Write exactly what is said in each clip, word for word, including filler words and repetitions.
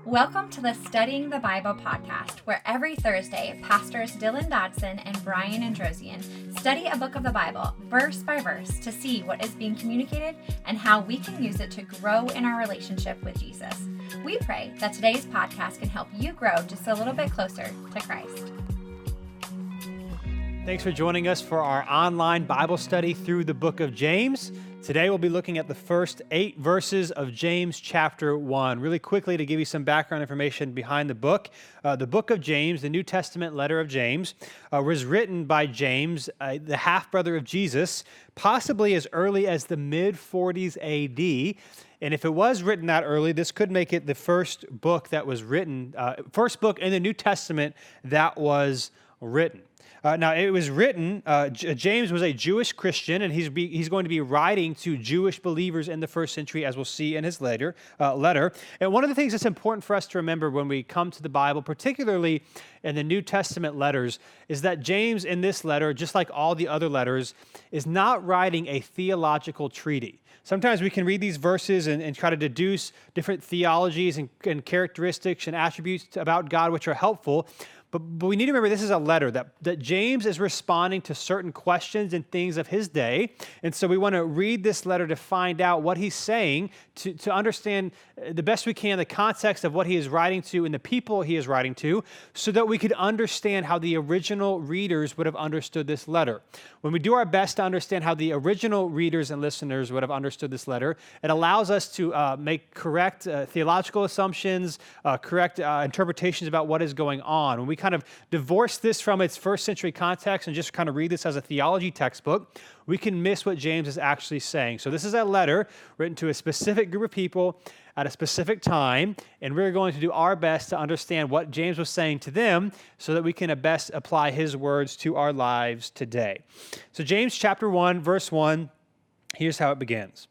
Welcome to the Studying the Bible podcast, where every Thursday, Pastors Dylan Dodson and Brian Androsian study a book of the Bible, verse by verse, to see what is being communicated and how we can use it to grow in our relationship with Jesus. We pray that today's podcast can help you grow just a little bit closer to Christ. Thanks for joining us for our online Bible study through the book of James. Today we'll be looking at the first eight verses of James chapter one. Really quickly to give you some background information behind the book. Uh, the book of James, the New Testament letter of James, uh, was written by James, uh, the half-brother of Jesus, possibly as early as the mid forties A D. And if it was written that early, this could make it the first book that was written, uh, first book in the New Testament that was written. Uh, now, it was written, uh, J- James was a Jewish Christian, and he's be, he's going to be writing to Jewish believers in the first century, as we'll see in his later, uh, letter. And one of the things that's important for us to remember when we come to the Bible, particularly in the New Testament letters, is that James in this letter, just like all the other letters, is not writing a theological treatise. Sometimes we can read these verses and, and try to deduce different theologies and, and characteristics and attributes about God which are helpful. But, but we need to remember this is a letter that, that James is responding to certain questions and things of his day. And so we want to read this letter to find out what he's saying, to, to understand the best we can the context of what he is writing to and the people he is writing to, so that we could understand how the original readers would have understood this letter. When we do our best to understand how the original readers and listeners would have understood this letter, it allows us to uh, make correct uh, theological assumptions, uh, correct uh, interpretations about what is going on. When we kind of divorce this from its first century context and just kind of read this as a theology textbook, we can miss what James is actually saying. So this is a letter written to a specific group of people at a specific time, and we're going to do our best to understand what James was saying to them so that we can best apply his words to our lives today. So James chapter one, verse one, here's how it begins.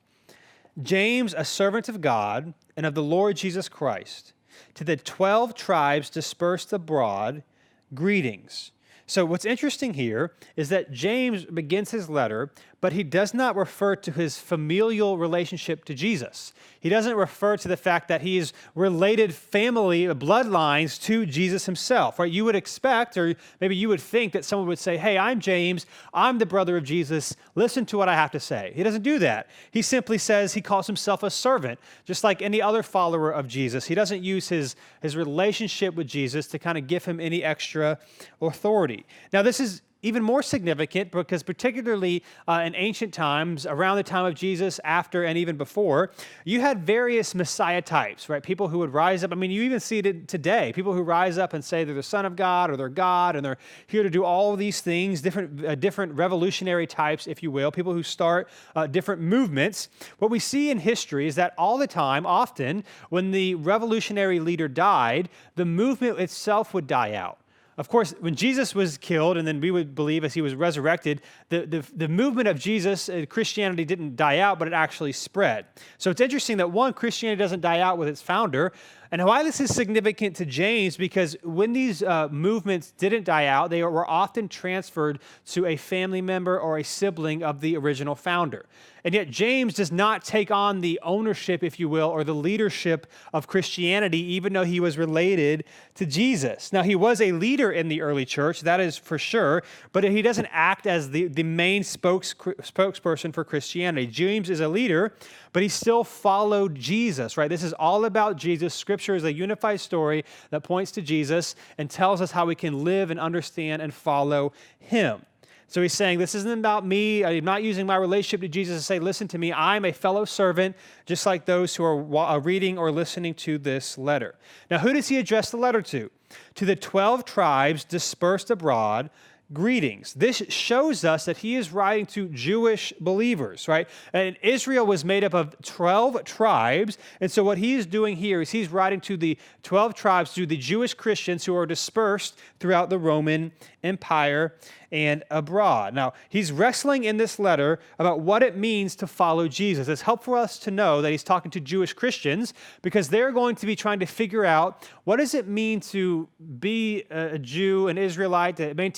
James, a servant of God and of the Lord Jesus Christ, to the twelve tribes dispersed abroad, greetings. So what's interesting here is that James begins his letter, but he does not refer to his familial relationship to Jesus. He doesn't refer to the fact that he is related family, bloodlines to Jesus himself, right? You would expect, or maybe you would think that someone would say, hey, I'm James, I'm the brother of Jesus, listen to what I have to say. He doesn't do that. He simply says he calls himself a servant, just like any other follower of Jesus. He doesn't use his, his relationship with Jesus to kind of give him any extra authority. Now, this is even more significant because particularly uh, in ancient times, around the time of Jesus, after and even before, you had various Messiah types, right? People who would rise up. I mean, you even see it today. People who rise up and say they're the Son of God or they're God and they're here to do all of these things, different, uh, different revolutionary types, if you will, people who start uh, different movements. What we see in history is that all the time, often, when the revolutionary leader died, the movement itself would die out. Of course, when Jesus was killed, and then we would believe as he was resurrected, the, the, the movement of Jesus, uh, Christianity didn't die out, but it actually spread. So it's interesting that, one, Christianity doesn't die out with its founder. And why this is significant to James, because when these uh, movements didn't die out, they were often transferred to a family member or a sibling of the original founder. And yet James does not take on the ownership, if you will, or the leadership of Christianity, even though he was related to Jesus. Now, he was a leader in the early church, that is for sure, but he doesn't act as the, the main spokes, spokesperson for Christianity. James is a leader, but he still followed Jesus, right? This is all about Jesus. Scripture is a unified story that points to Jesus and tells us how we can live and understand and follow him. So he's saying, this isn't about me. I'm not using my relationship to Jesus to say, listen to me. I'm a fellow servant, just like those who are reading or listening to this letter. Now, who does he address the letter to? To the twelve tribes dispersed abroad, greetings. This shows us that he is writing to Jewish believers, right? And Israel was made up of twelve tribes. And so what he is doing here is he's writing to the twelve tribes, to the Jewish Christians who are dispersed throughout the Roman Empire and abroad. Now, he's wrestling in this letter about what it means to follow Jesus. It's helpful for us to know that he's talking to Jewish Christians because they're going to be trying to figure out what does it mean to be a Jew, an Israelite, to maintain my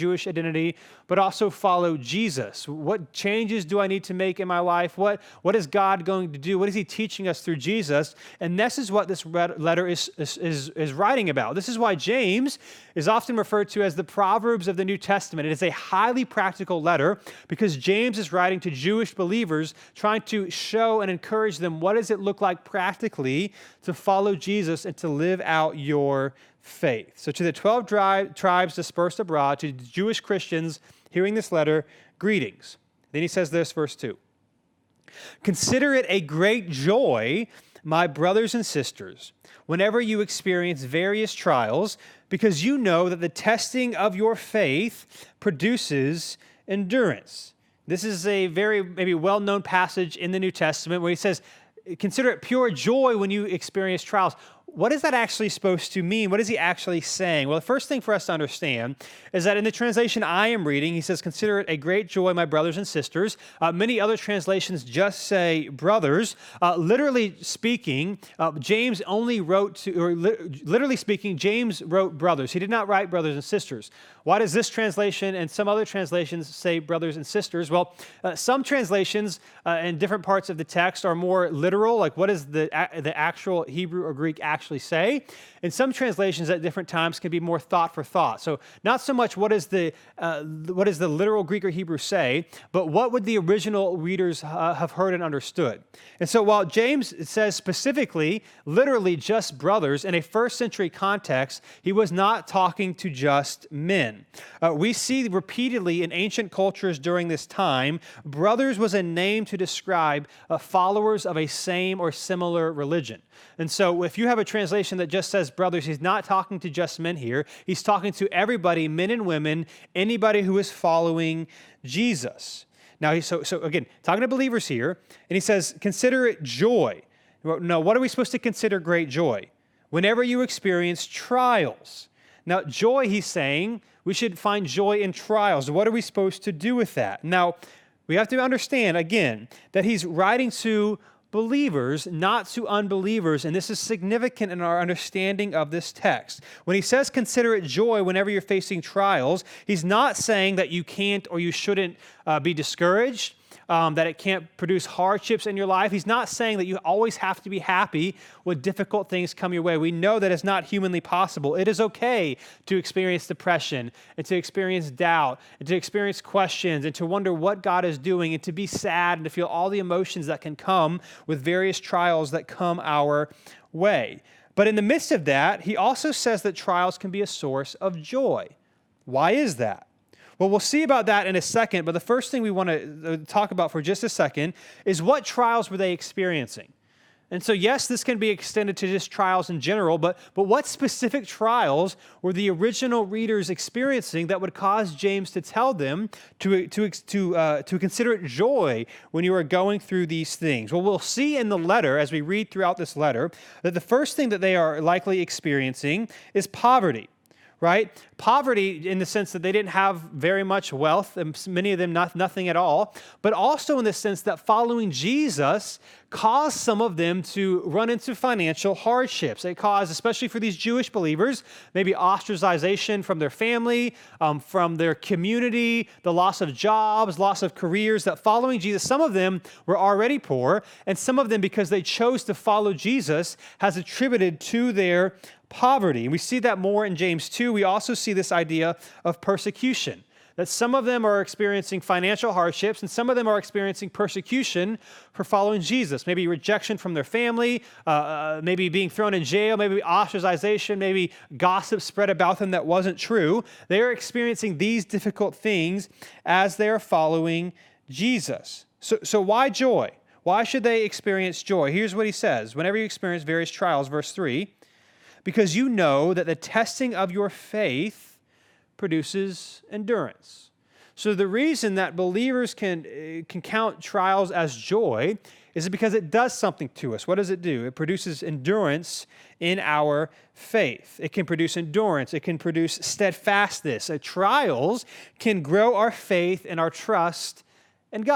Jewish identity, but also follow Jesus. What changes do I need to make in my life? What, what is God going to do? What is he teaching us through Jesus? And this is what this letter is, is, is, is writing about. This is why James is often referred to as the Proverbs of the New Testament. It is a highly practical letter because James is writing to Jewish believers, trying to show and encourage them what does it look like practically to follow Jesus and to live out your faith. So to the twelve dri- tribes dispersed abroad, to Jewish Christians hearing this letter, greetings. Then he says this, verse two. Consider it a great joy, my brothers and sisters, whenever you experience various trials, because you know that the testing of your faith produces endurance. This is a very maybe well-known passage in the New Testament where he says, consider it pure joy when you experience trials. What is that actually supposed to mean? What is he actually saying? Well, the first thing for us to understand is that in the translation I am reading, he says, consider it a great joy, my brothers and sisters. Uh, many other translations just say brothers. Uh, literally speaking, uh, James only wrote to, or li- literally speaking, James wrote brothers. He did not write brothers and sisters. Why does this translation and some other translations say brothers and sisters? Well, uh, some translations uh, in different parts of the text are more literal, like what does the, a- the actual Hebrew or Greek actually actually say. And some translations at different times can be more thought for thought. So not so much what is the uh, what does the literal Greek or Hebrew say, but what would the original readers uh, have heard and understood. And so while James says specifically, literally just brothers, in a first century context, he was not talking to just men. Uh, we see repeatedly in ancient cultures during this time, brothers was a name to describe uh, followers of a same or similar religion. And so if you have a translation that just says brothers, he's not talking to just men here. He's talking to everybody, men and women, anybody who is following Jesus. Now, he, so, so again, talking to believers here, and he says, consider it joy. Now, what are we supposed to consider great joy? Whenever you experience trials. Now, joy, he's saying, we should find joy in trials. What are we supposed to do with that? Now, we have to understand, again, that he's writing to believers, not to unbelievers, and this is significant in our understanding of this text. When he says consider it joy whenever you're facing trials, he's not saying that you can't or you shouldn't uh, be discouraged, um, that it can't produce hardships in your life. He's not saying that you always have to be happy when difficult things come your way. We know that it's not humanly possible. It is okay to experience depression and to experience doubt and to experience questions and to wonder what God is doing and to be sad and to feel all the emotions that can come with various trials that come our way. But in the midst of that, he also says that trials can be a source of joy. Why is that? Well, we'll see about that in a second, but the first thing we want to talk about for just a second is what trials were they experiencing? And so, yes, this can be extended to just trials in general, but, but what specific trials were the original readers experiencing that would cause James to tell them to, to, to, uh, to consider it joy when you are going through these things? Well, we'll see in the letter, as we read throughout this letter, that the first thing that they are likely experiencing is poverty. Right? Poverty in the sense that they didn't have very much wealth, and many of them not, nothing at all, but also in the sense that following Jesus caused some of them to run into financial hardships. It caused, especially for these Jewish believers, maybe ostracization from their family, um, from their community, the loss of jobs, loss of careers, that following Jesus, some of them were already poor, and some of them, because they chose to follow Jesus, has attributed to their poverty. And we see that more in James two. We also see this idea of persecution, that some of them are experiencing financial hardships and some of them are experiencing persecution for following Jesus. Maybe rejection from their family, uh, uh, maybe being thrown in jail, maybe ostracization, maybe gossip spread about them that wasn't true. They are experiencing these difficult things as they are following Jesus. So, so why joy? Why should they experience joy? Here's what he says. Whenever you experience various trials, verse three, because you know that the testing of your faith produces endurance. So the reason that believers can, can count trials as joy is because it does something to us. What does it do? It produces endurance in our faith. It can produce endurance. It can produce steadfastness. Uh, trials can grow our faith and our trust in God.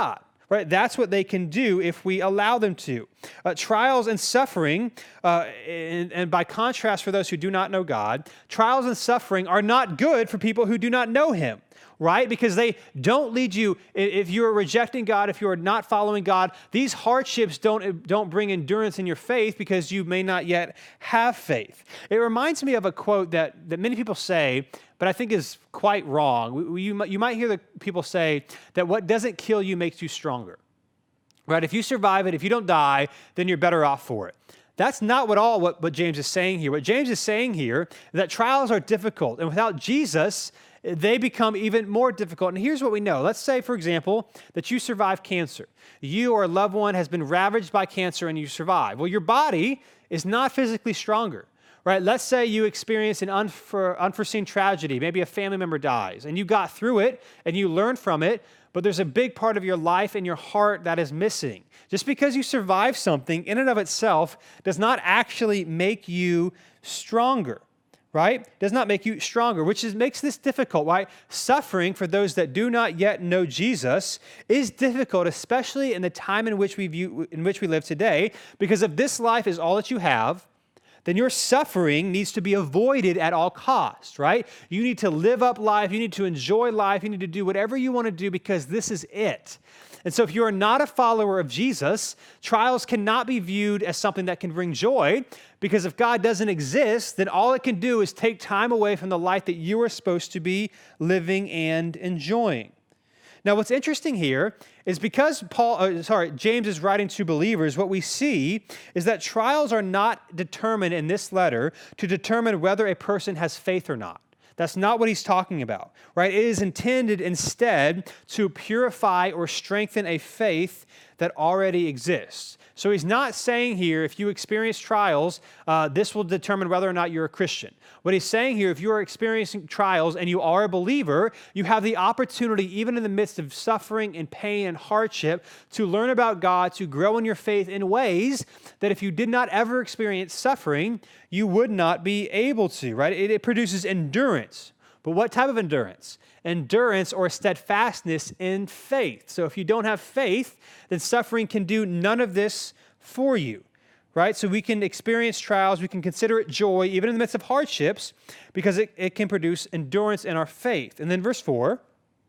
right? That's what they can do if we allow them to. Uh, trials and suffering, uh, and, and by contrast for those who do not know God, trials and suffering are not good for people who do not know him, right? Because they don't lead you, if you are rejecting God, if you are not following God, these hardships don't, don't bring endurance in your faith because you may not yet have faith. It reminds me of a quote that, that many people say, but I think is quite wrong. You, you might hear the people say that what doesn't kill you makes you stronger, right? If you survive it, if you don't die, then you're better off for it. That's not what all what, what James is saying here. What James is saying here is that trials are difficult, and without Jesus, they become even more difficult. And here's what we know. Let's say, for example, that you survive cancer. You or a loved one has been ravaged by cancer and you survive. Well, your body is not physically stronger, right? Let's say you experience an unfor- unforeseen tragedy. Maybe a family member dies and you got through it and you learned from it, but there's a big part of your life and your heart that is missing. Just because you survive something in and of itself does not actually make you stronger. Right? Does not make you stronger, which is, makes this difficult, right? Suffering for those that do not yet know Jesus is difficult, especially in the time in which we view, in which we live today, because if this life is all that you have, then your suffering needs to be avoided at all costs, right? You need to live up life, you need to enjoy life, you need to do whatever you want to do because this is it. And so if you are not a follower of Jesus, trials cannot be viewed as something that can bring joy, because if God doesn't exist, then all it can do is take time away from the life that you are supposed to be living and enjoying. Now, what's interesting here is because Paul, uh, sorry, James is writing to believers, what we see is that trials are not determined in this letter to determine whether a person has faith or not. That's not what he's talking about, right? It is intended instead to purify or strengthen a faith that already exists. So he's not saying here, if you experience trials, uh, this will determine whether or not you're a Christian. What he's saying here, if you are experiencing trials and you are a believer, you have the opportunity, even in the midst of suffering and pain and hardship, to learn about God, to grow in your faith in ways that if you did not ever experience suffering, you would not be able to, right? It, it produces endurance. But what type of endurance? Endurance or steadfastness in faith. So if you don't have faith, then suffering can do none of this for you, right? So we can experience trials, we can consider it joy, even in the midst of hardships, because it, it can produce endurance in our faith. And then verse four,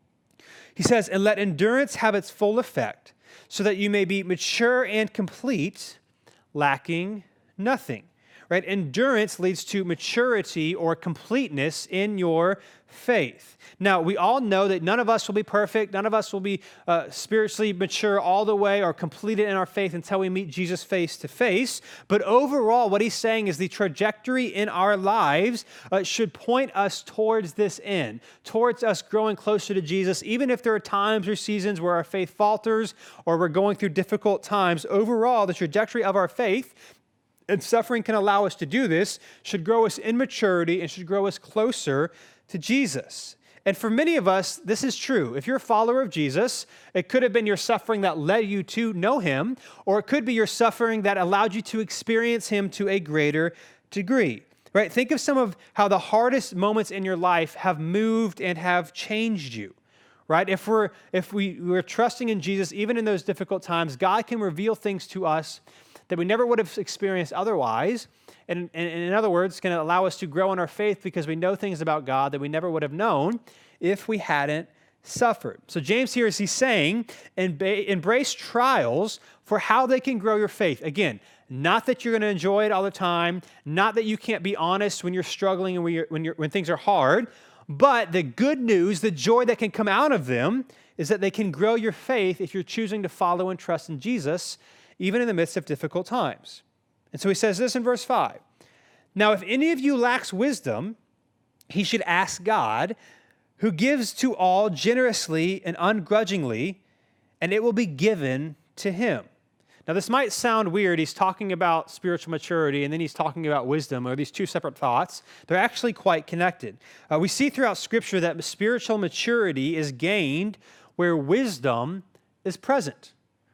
he says, and let endurance have its full effect, so that you may be mature and complete, lacking nothing. Right? Endurance leads to maturity or completeness in your faith. Now, we all know that none of us will be perfect. None of us will be uh, spiritually mature all the way or completed in our faith until we meet Jesus face to face. But overall, what he's saying is the trajectory in our lives uh, should point us towards this end, towards us growing closer to Jesus, even if there are times or seasons where our faith falters or we're going through difficult times. Overall, the trajectory of our faith, and suffering can allow us to do this, should grow us in maturity and should grow us closer to Jesus. And for many of us, this is true. If you're a follower of Jesus, it could have been your suffering that led you to know him, or it could be your suffering that allowed you to experience him to a greater degree. Right? Think of some of how the hardest moments in your life have moved and have changed you. Right? If we're if we, we're trusting in Jesus, even in those difficult times, God can reveal things to us that we never would have experienced otherwise. And, and, and in other words, it's going to allow us to grow in our faith because we know things about God that we never would have known if we hadn't suffered. So James here is he's saying, embrace trials for how they can grow your faith. Again, not that you're going to enjoy it all the time, not that you can't be honest when you're struggling and when, you're, when, you're, when things are hard, but the good news, the joy that can come out of them is that they can grow your faith if you're choosing to follow and trust in Jesus, even in the midst of difficult times. And so he says this in verse five. Now, if any of you lacks wisdom, he should ask God, who gives to all generously and ungrudgingly, and it will be given to him. Now, this might sound weird. He's talking about spiritual maturity, and then he's talking about wisdom, or these two separate thoughts. They're actually quite connected. Uh, we see throughout Scripture that spiritual maturity is gained where wisdom is present.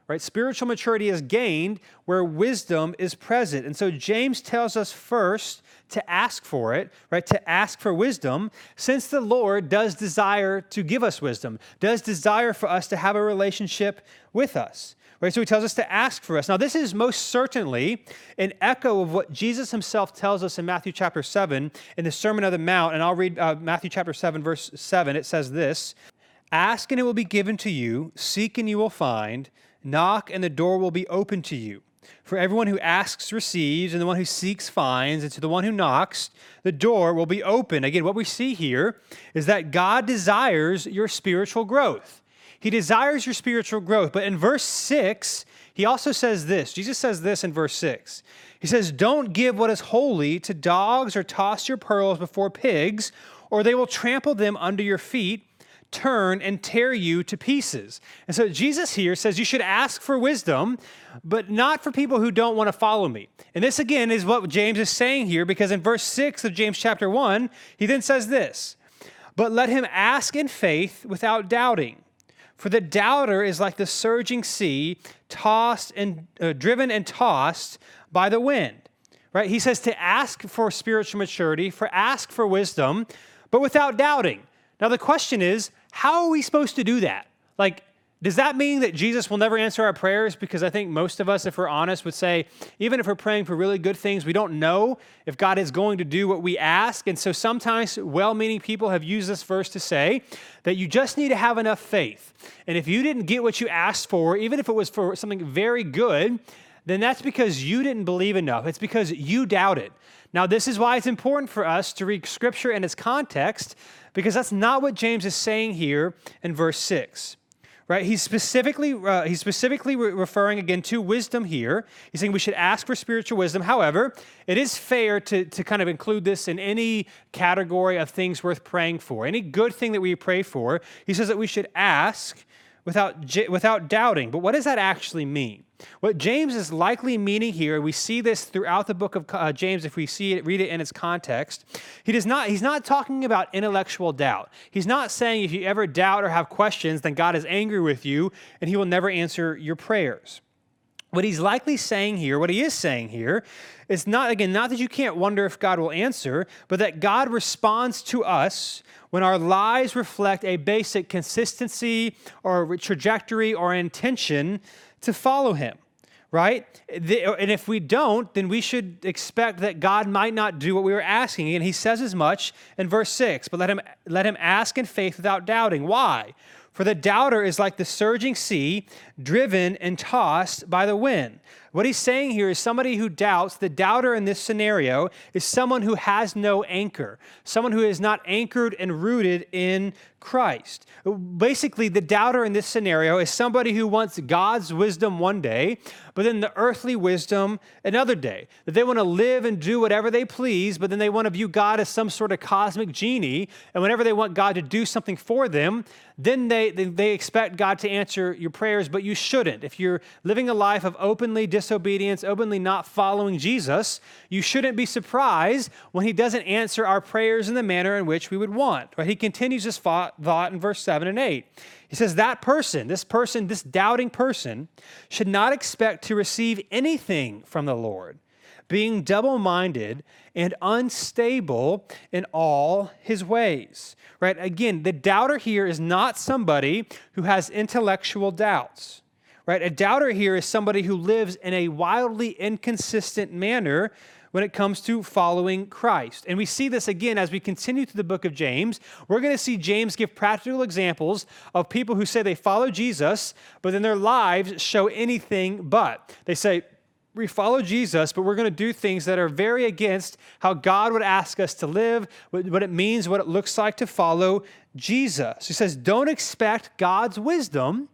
right? Spiritual maturity is gained where wisdom is present. And so James tells us first to ask for it, right? To ask for wisdom, since the Lord does desire to give us wisdom, does desire for us to have a relationship with us, right? So he tells us to ask for us. Now, this is most certainly an echo of what Jesus himself tells us in Matthew chapter seven in the Sermon on the Mount. And I'll read uh, Matthew chapter seven, verse seven. It says this, "Ask and it will be given to you, seek and you will find, knock and the door will be open to you. For everyone who asks receives, and the one who seeks finds, and to the one who knocks, the door will be open." Again, what we see here is that God desires your spiritual growth. He desires your spiritual growth. But in verse six, he also says this. Jesus says this in verse six. He says, "Don't give what is holy to dogs or toss your pearls before pigs, or they will trample them under your feet, turn and tear you to pieces." And so Jesus here says you should ask for wisdom, but not for people who don't want to follow me. And this again is what James is saying here, because in verse six of James chapter one, he then says this, "But let him ask in faith without doubting. For the doubter is like the surging sea, tossed and uh, driven and tossed by the wind." Right? He says to ask for spiritual maturity, for ask for wisdom, but without doubting. Now the question is, how are we supposed to do that? Like, does that mean that Jesus will never answer our prayers? Because I think most of us, if we're honest, would say, even if we're praying for really good things, we don't know if God is going to do what we ask. And so sometimes well-meaning people have used this verse to say that you just need to have enough faith. And if you didn't get what you asked for, even if it was for something very good, then that's because you didn't believe enough. It's because you doubted. Now, this is why it's important for us to read Scripture in its context, because that's not what James is saying here in verse six, right? He's specifically uh, he's specifically re- referring again to wisdom here. He's saying we should ask for spiritual wisdom. However, it is fair to, to kind of include this in any category of things worth praying for, any good thing that we pray for. He says that we should ask without without doubting. But what does that actually mean? What James is likely meaning here, we see this throughout the book of uh, James if we see it, read it in its context. He does not, he's not talking about intellectual doubt. He's not saying if you ever doubt or have questions, then God is angry with you and he will never answer your prayers. What he's likely saying here, what he is saying here, is not, again, not that you can't wonder if God will answer, but that God responds to us when our lives reflect a basic consistency or trajectory or intention to follow him, right? And if we don't, then we should expect that God might not do what we were asking. And he says as much in verse six, but let him, let him ask in faith without doubting. Why? For the doubter is like the surging sea, driven and tossed by the wind. What he's saying here is somebody who doubts, the doubter in this scenario is someone who has no anchor, someone who is not anchored and rooted in Christ. Basically, the doubter in this scenario is somebody who wants God's wisdom one day, but then the earthly wisdom another day. That they want to live and do whatever they please, but then they want to view God as some sort of cosmic genie, and whenever they want God to do something for them, then they, they, they expect God to answer your prayers, but you shouldn't. If you're living a life of openly disobedience, openly not following Jesus, you shouldn't be surprised when he doesn't answer our prayers in the manner in which we would want. Right? He continues this thought in verse seven and eight. He says that person, this person, this doubting person, should not expect to receive anything from the Lord, being double-minded and unstable in all his ways. Right? Again, the doubter here is not somebody who has intellectual doubts. Right? A doubter here is somebody who lives in a wildly inconsistent manner when it comes to following Christ. And we see this again as we continue through the book of James. We're going to see James give practical examples of people who say they follow Jesus, but then their lives show anything but. They say, we follow Jesus, but we're going to do things that are very against how God would ask us to live, what it means, what it looks like to follow Jesus. He says, don't expect God's wisdom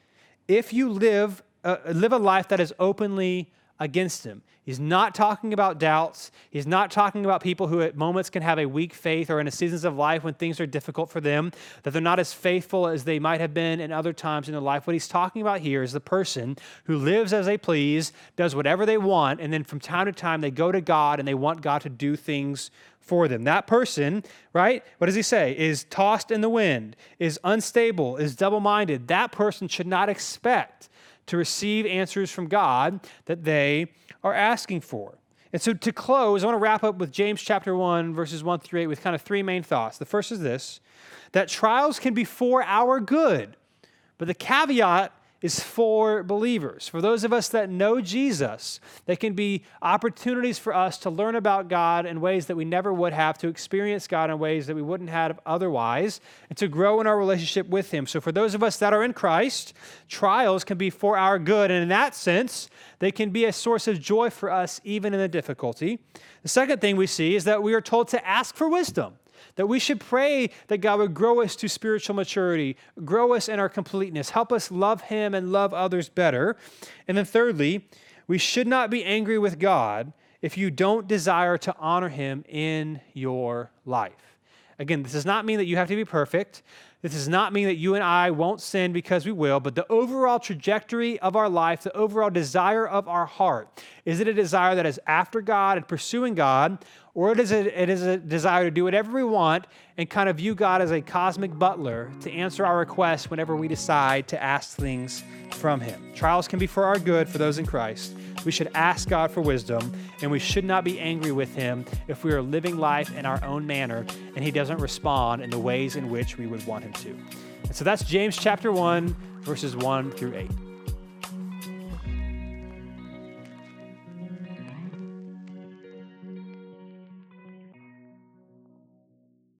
if you live, uh, live a life that is openly against him. He's not talking about doubts. He's not talking about people who at moments can have a weak faith or in seasons of life when things are difficult for them, that they're not as faithful as they might have been in other times in their life. What he's talking about here is the person who lives as they please, does whatever they want, and then from time to time they go to God and they want God to do things for them. That person, right, what does he say, is tossed in the wind, is unstable, is double-minded. That person should not expect to receive answers from God that they are asking for. And so to close, I want to wrap up with James chapter one, verses one through eight with kind of three main thoughts. The first is this, that trials can be for our good, but the caveat is for believers. For those of us that know Jesus, they can be opportunities for us to learn about God in ways that we never would have, to experience God in ways that we wouldn't have otherwise, and to grow in our relationship with him. So for those of us that are in Christ, trials can be for our good, and in that sense, they can be a source of joy for us even in the difficulty. The second thing we see is that we are told to ask for wisdom, that we should pray that God would grow us to spiritual maturity, grow us in our completeness, help us love him and love others better. And then thirdly, we should not be angry with God if you don't desire to honor him in your life. Again, this does not mean that you have to be perfect. This does not mean that you and I won't sin, because we will, but the overall trajectory of our life, the overall desire of our heart, is it a desire that is after God and pursuing God, or it is a, it is a desire to do whatever we want and kind of view God as a cosmic butler to answer our requests whenever we decide to ask things from him? Trials can be for our good for those in Christ. We should ask God for wisdom, and we should not be angry with him if we are living life in our own manner and he doesn't respond in the ways in which we would want him to. And so that's James chapter one, verses one through eight.